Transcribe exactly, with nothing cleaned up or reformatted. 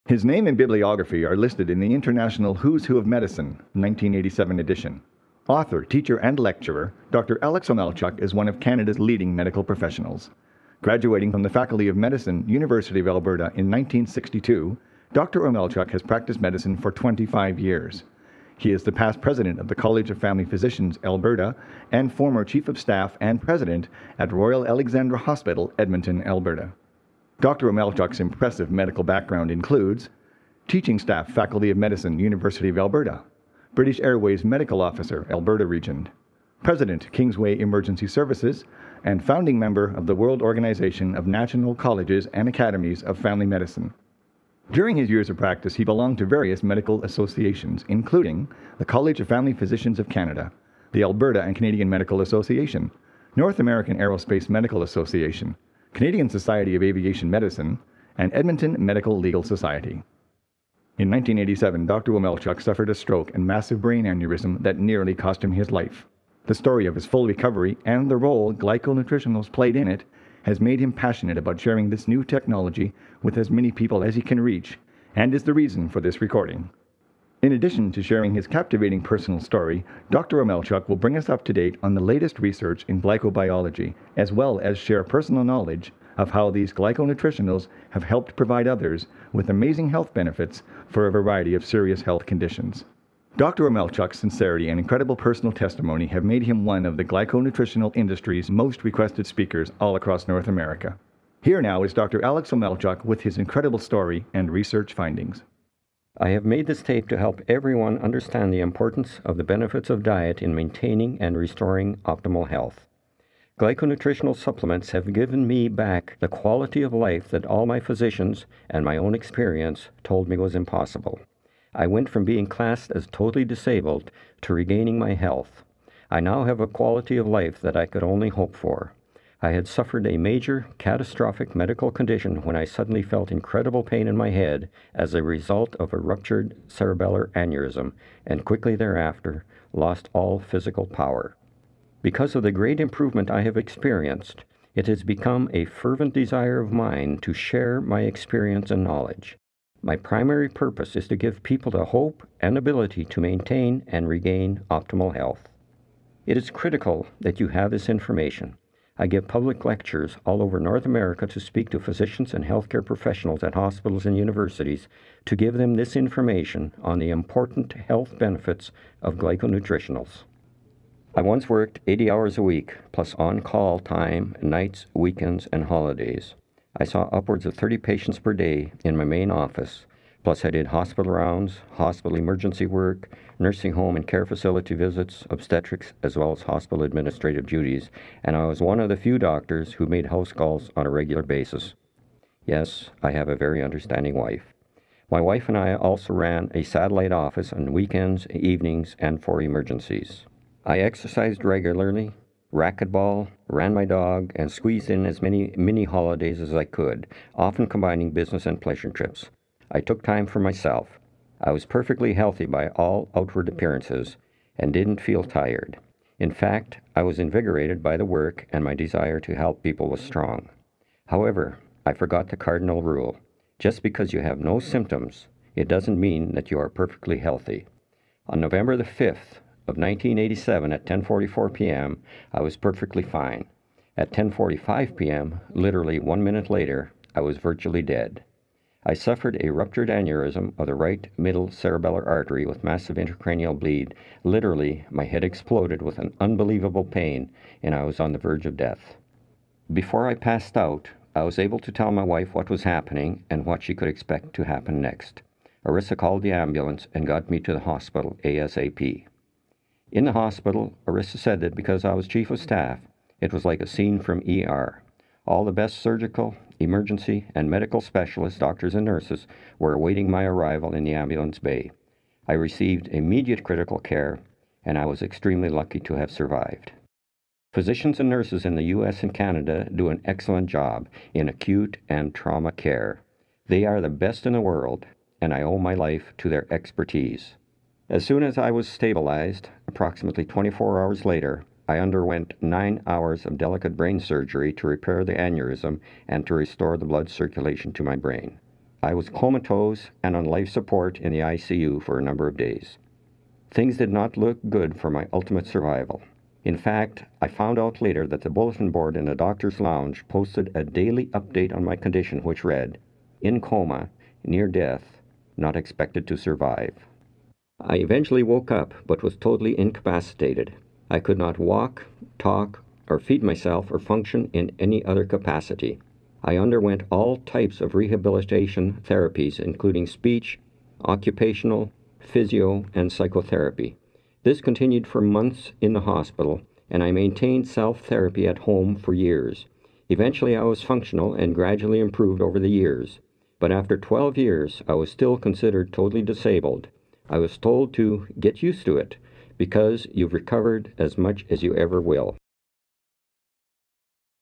His name and bibliography are listed in the International Who's Who of Medicine, nineteen eighty-seven edition. Author, teacher, and lecturer, Doctor Alex Omelchuk is one of Canada's leading medical professionals. Graduating from the Faculty of Medicine, University of Alberta in nineteen sixty-two, Doctor Omelchuk has practiced medicine for twenty-five years. He is the past president of the College of Family Physicians, Alberta, and former chief of staff and president at Royal Alexandra Hospital, Edmonton, Alberta. Doctor Omelchuk's impressive medical background includes teaching staff, Faculty of Medicine, University of Alberta, British Airways Medical Officer, Alberta Region, President, Kingsway Emergency Services, and founding member of the World Organization of National Colleges and Academies of Family Medicine. During his years of practice, he belonged to various medical associations, including the College of Family Physicians of Canada, the Alberta and Canadian Medical Association, North American Aerospace Medical Association, Canadian Society of Aviation Medicine, and Edmonton Medical Legal Society. In nineteen eighty-seven, Doctor Omelchuk suffered a stroke and massive brain aneurysm that nearly cost him his life. The story of his full recovery and the role glyconutritionals played in it has made him passionate about sharing this new technology with as many people as he can reach, and is the reason for this recording. In addition to sharing his captivating personal story, Doctor Omelchuk will bring us up to date on the latest research in glycobiology, as well as share personal knowledge of how these glyconutritionals have helped provide others with amazing health benefits for a variety of serious health conditions. Doctor Omelchuk's sincerity and incredible personal testimony have made him one of the glyconutritional industry's most requested speakers all across North America. Here now is Doctor Alex Omelchuk with his incredible story and research findings. I have made this tape to help everyone understand the importance of the benefits of diet in maintaining and restoring optimal health. Glyconutritional supplements have given me back the quality of life that all my physicians and my own experience told me was impossible. I went from being classed as totally disabled to regaining my health. I now have a quality of life that I could only hope for. I had suffered a major, catastrophic medical condition when I suddenly felt incredible pain in my head as a result of a ruptured cerebellar aneurysm, and quickly thereafter lost all physical power. Because of the great improvement I have experienced, it has become a fervent desire of mine to share my experience and knowledge. My primary purpose is to give people the hope and ability to maintain and regain optimal health. It is critical that you have this information. I give public lectures all over North America to speak to physicians and healthcare professionals at hospitals and universities to give them this information on the important health benefits of glyconutritionals. I once worked eighty hours a week, plus on-call time, nights, weekends, and holidays. I saw upwards of thirty patients per day in my main office, plus I did hospital rounds, hospital emergency work, nursing home and care facility visits, obstetrics, as well as hospital administrative duties, and I was one of the few doctors who made house calls on a regular basis. Yes, I have a very understanding wife. My wife and I also ran a satellite office on weekends, evenings, and for emergencies. I exercised regularly, racquetball, ran my dog, and squeezed in as many mini holidays as I could, often combining business and pleasure trips. I took time for myself. I was perfectly healthy by all outward appearances and didn't feel tired. In fact, I was invigorated by the work, and my desire to help people was strong. However, I forgot the cardinal rule. Just because you have no symptoms, it doesn't mean that you are perfectly healthy. On November the fifth of nineteen eighty-seven at ten forty-four p.m., I was perfectly fine. At ten forty-five p.m., literally one minute later, I was virtually dead. I suffered a ruptured aneurysm of the right middle cerebellar artery with massive intracranial bleed. Literally, my head exploded with an unbelievable pain, and I was on the verge of death. Before I passed out, I was able to tell my wife what was happening and what she could expect to happen next. Arissa called the ambulance and got me to the hospital ASAP. In the hospital, Arissa said that because I was chief of staff, it was like a scene from E R. All the best surgical, emergency, and medical specialists, doctors and nurses, were awaiting my arrival in the ambulance bay. I received immediate critical care, and I was extremely lucky to have survived. Physicians and nurses in the U S and Canada do an excellent job in acute and trauma care. They are the best in the world, and I owe my life to their expertise. As soon as I was stabilized, approximately twenty-four hours later, I underwent nine hours of delicate brain surgery to repair the aneurysm and to restore the blood circulation to my brain. I was comatose and on life support in the I C U for a number of days. Things did not look good for my ultimate survival. In fact, I found out later that the bulletin board in the doctor's lounge posted a daily update on my condition which read, "In coma, near death, not expected to survive." I eventually woke up but was totally incapacitated. I could not walk, talk, or feed myself or function in any other capacity. I underwent all types of rehabilitation therapies, including speech, occupational, physio, and psychotherapy. This continued for months in the hospital, and I maintained self-therapy at home for years. Eventually, I was functional and gradually improved over the years. But after twelve years, I was still considered totally disabled. I was told to get used to it because you've recovered as much as you ever will.